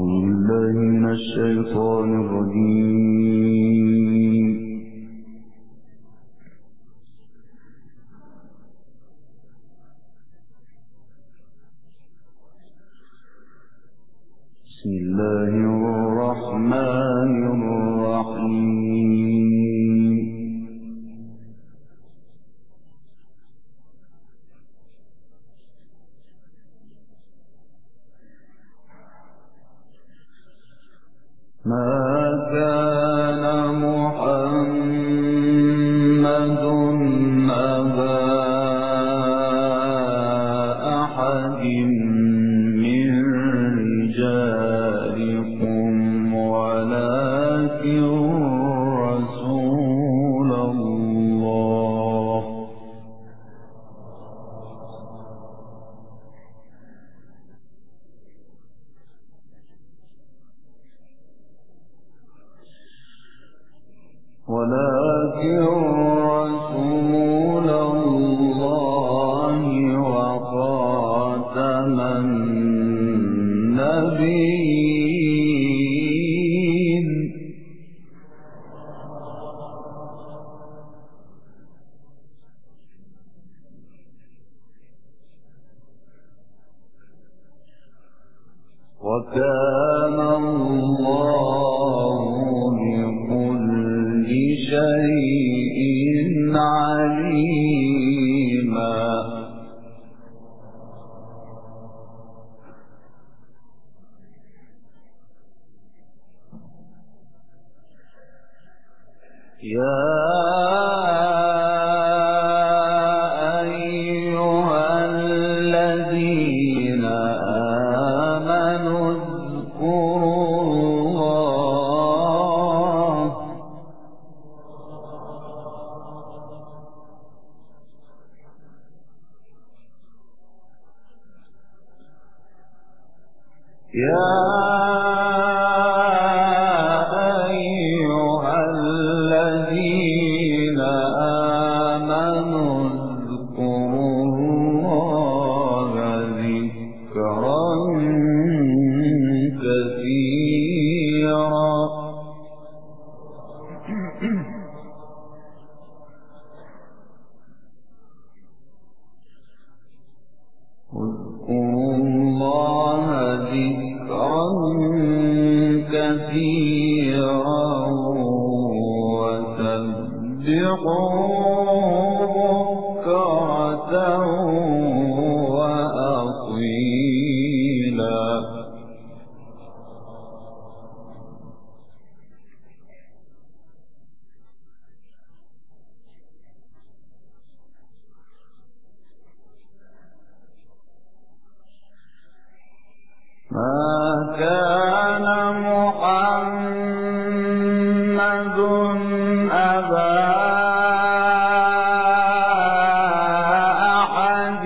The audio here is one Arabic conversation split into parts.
وكان الله بكل شيء عليما. ما كان محمد أبا أحد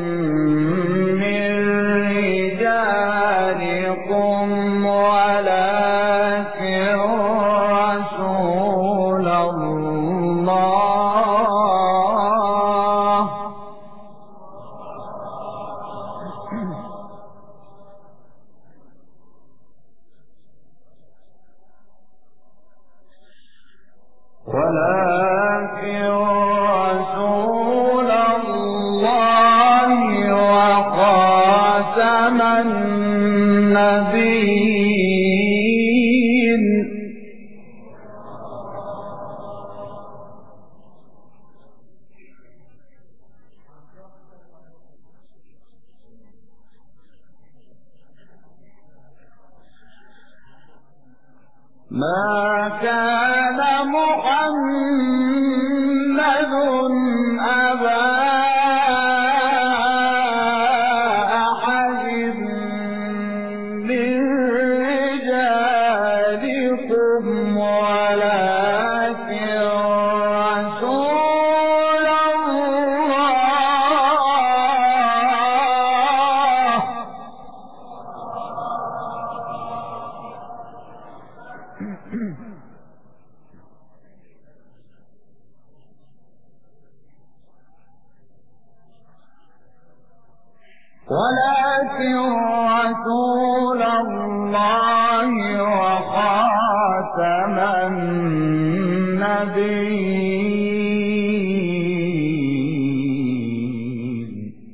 من رجالكم ولكن رسول الله وخاتم النبيين. ما كان محمد أبا أحد من رجالكم ولكن رسول الله ولكن رسول الله وخاتم النبيين.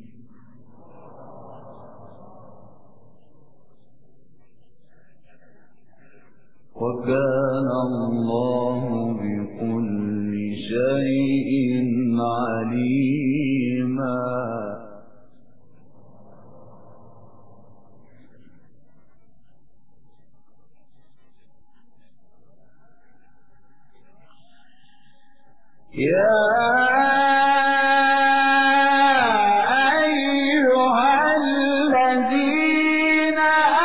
وكان الله بكل شيء عليما. يا أيها الذين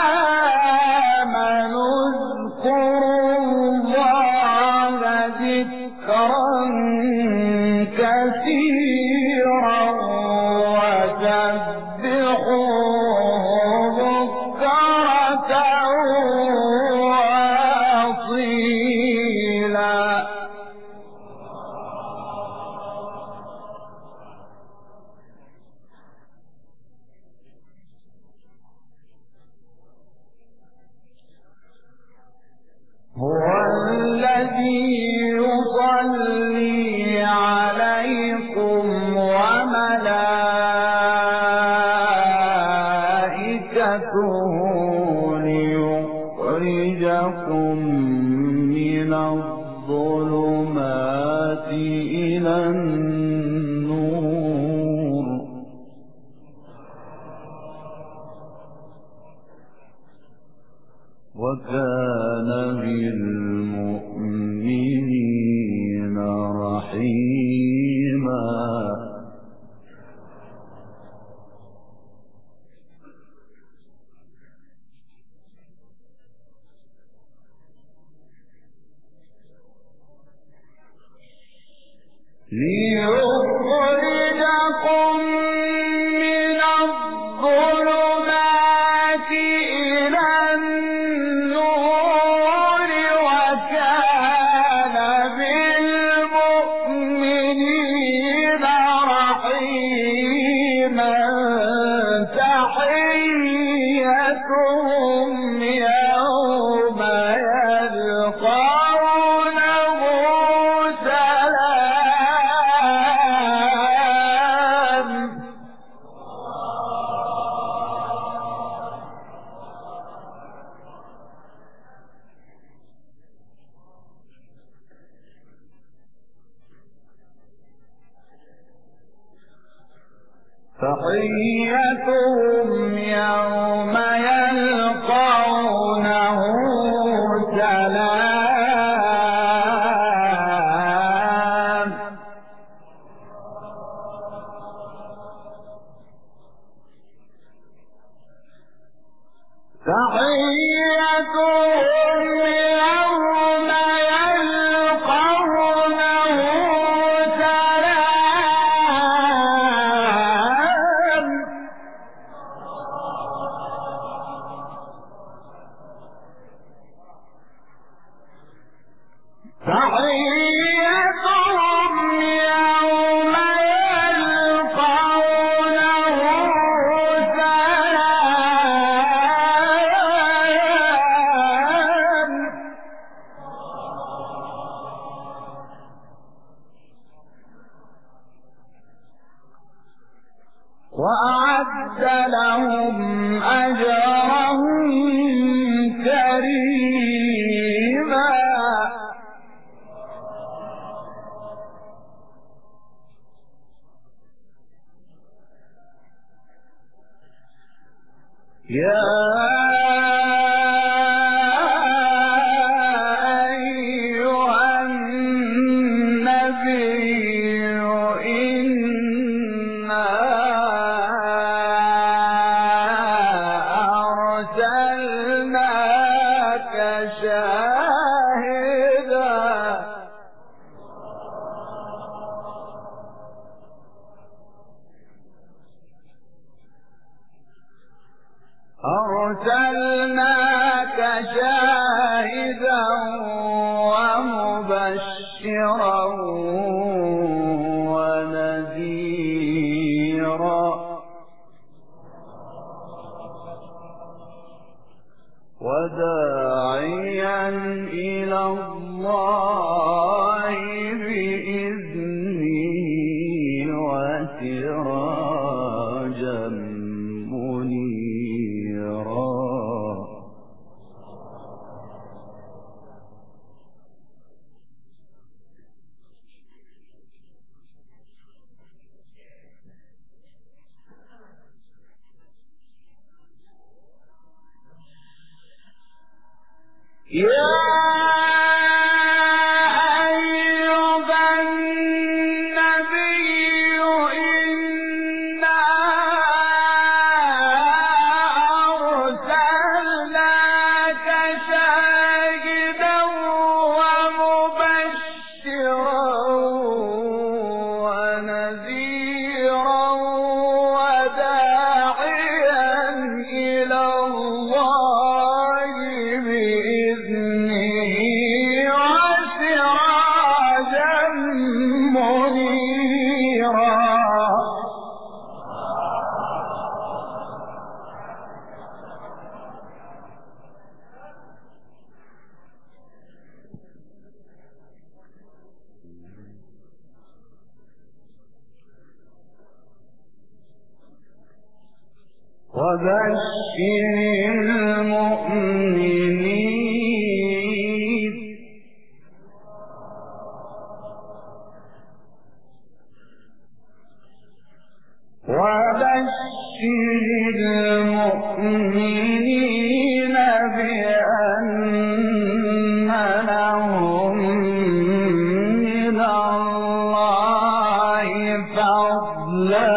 آمنوا اذكروا الله ذكرا كثيرا وسبحوه بكرة وأصيلا. هو الذي يصلي عليكم وملائكته ليخرجكم من الظلمات إلى النور. وكان بالمؤمنين رحيما. ليخرجكم من الظلمات إلى النور. وكان بالمؤمنين رحيما. تحيتهم يوم يلقونه سلام. تحيتهم يوم يلقونه سلام. تحيتهم يوم يلقونه سلام. تحيتهم يوم يلقونه سلام. وأعد لهم أجرا كريما. يا أيها النبي إنا أرسلناك شاهدا ومبشرا ونذيرا. وداعيا إلى الله بإذنه وسراجا منيرا. يا وبشر المؤمنين بأن لهم من الله فضلا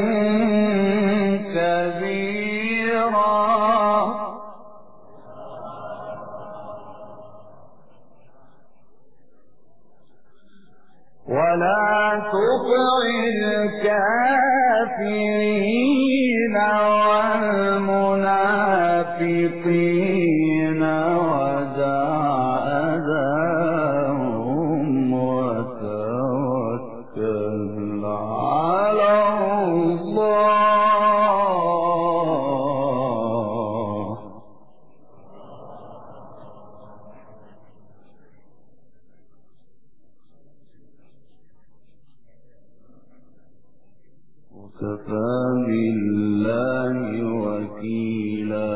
ولا تطع الكافرين والمنافقين ودع أذاهم وتوكل على الله. وكفى بالله وكيلا.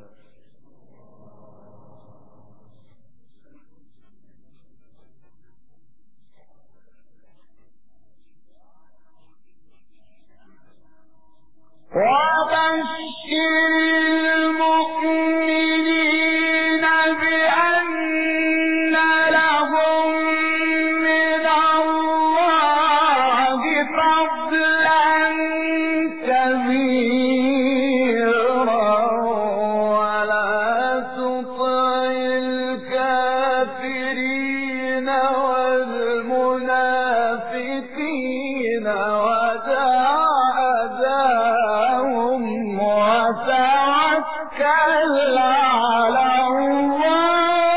وبشر المؤمنين بأن لهم من الله فضلا كبيرا ولا تطع الكافرين والمنافقين ودع أذاهم وتوكل على الله.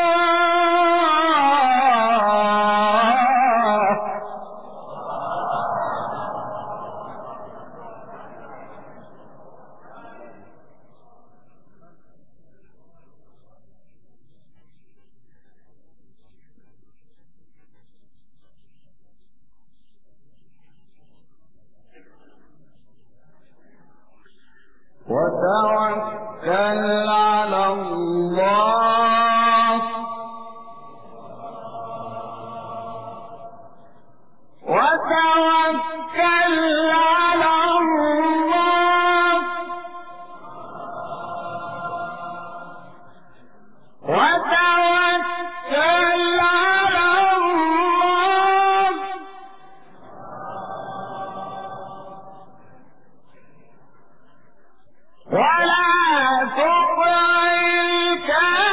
وتوكل على الله. وتوكل على الله. وتوكل على الله. ولا تطع الكافرين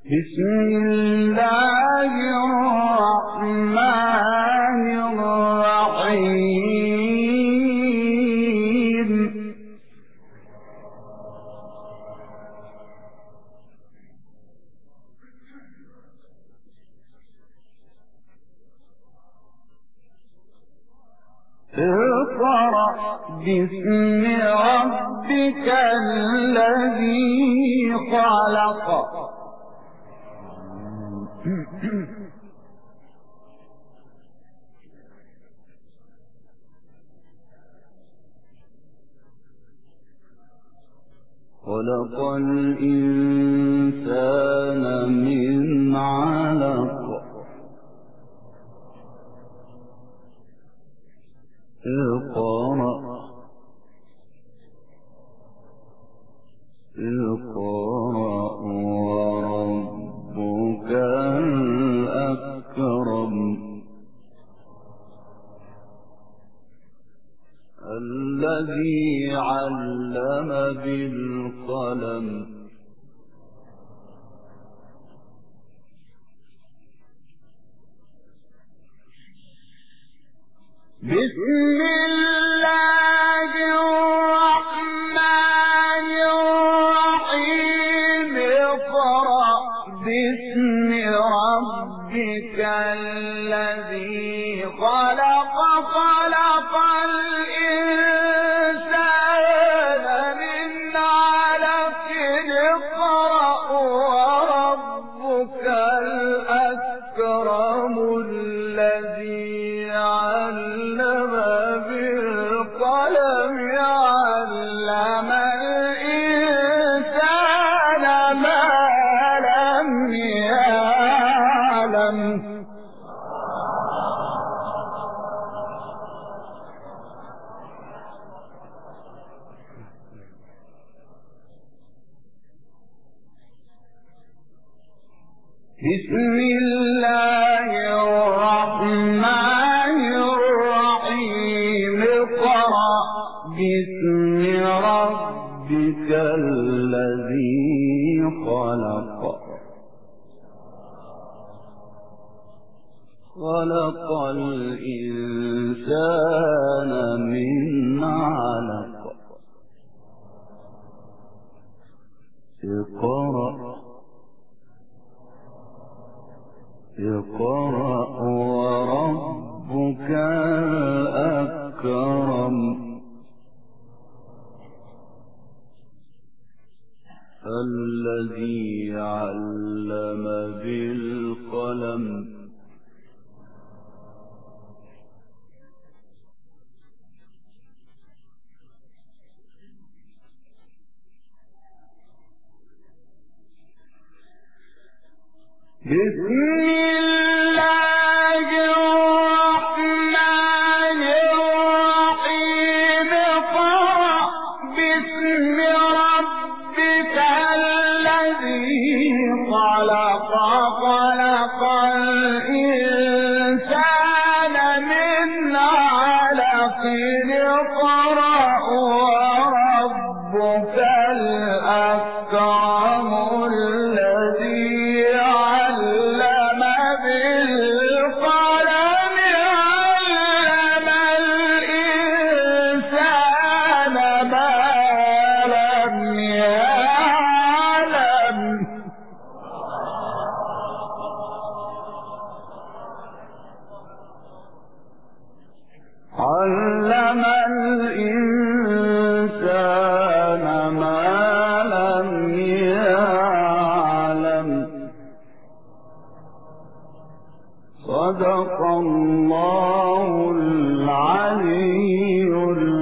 بسم الله الرحمن الرحيم اقرأ باسم ربك الذي خلق خلق الإنسان من علق اقرأ وربك الأكرم الذي علم بالقلم بسم الله الرحمن الرحيم اقرأ باسم ربك الذي خلق خلق الإنسان من علق اقرأ وربك الأكرم الذي علم بالقلم علم الإنسان ما لم يعلم بسم الله الرحمن الرحيم اقرأ باسم ربك الذي خلق خلق الإنسان من علق اقرأ وربك الأكرم الذي علم بالقلم بسم الله الرحمن الرحيم اقرأ باسم ربك الذي خلق خلق الإنسان من علق اقرأ وربك الأكرم الذي علم بالقلم علم الإنسان ما لم يعلم علم الإنسان ما لم يعلم صدق الله العلي العظيم